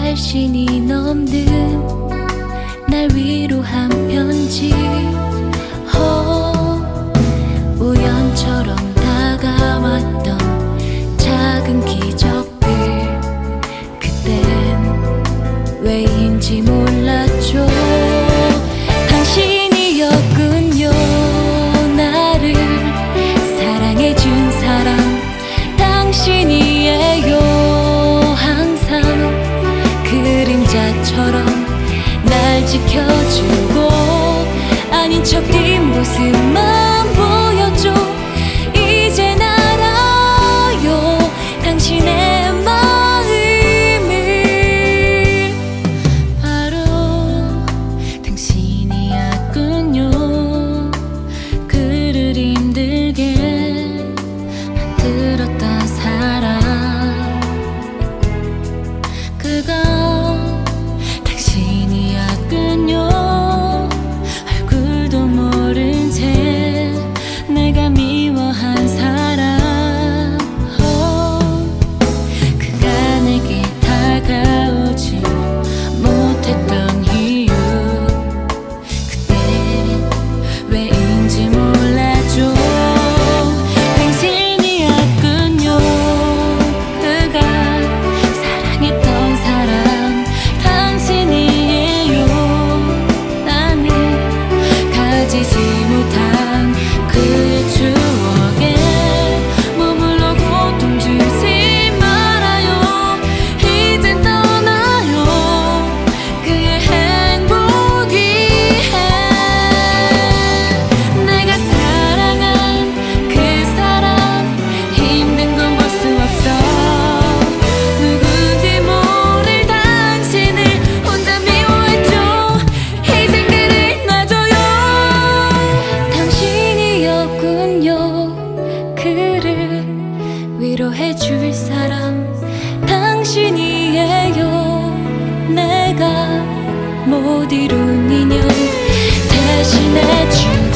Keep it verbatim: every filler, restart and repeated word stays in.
발신이 넘는 날 위로한 편지. 어, 우연처럼 다가왔던 작은 기적들, 그땐 왜인지 몰랐죠. 당신이었군요, 나를 사랑해준 사람. 당신이에요, 항상 그림자처럼 날 지켜주고 아닌 척 뒷모습만 보여줘. 이젠 알아요, 당신의 마음을. 바로 당신이었군요, 그를 힘들게 만들었던 사람. 그건 당신이었군요, 얼굴도 모른 채 내가 미워한 사람. oh, 그가 내게 다가오지 못했던 이유, 그때 왜인지 몰랐죠. 당신이었군요, 그가 사랑했던 사람. 당신이에요, 나는 가지지 못한 그의 추억에 머물러 고통 주지 말아요. 이젠 떠나요, 그의 행복 위해. 내가 사랑한 그 사람, 힘든 건 볼 수 없어. 누군지 모를 당신을 혼자 미워했죠. 이젠 그를 놔줘요. 당신이었군요, 그를 위로해줄 사람. 당신이에요, 내가 못 이룬 인연 대신해준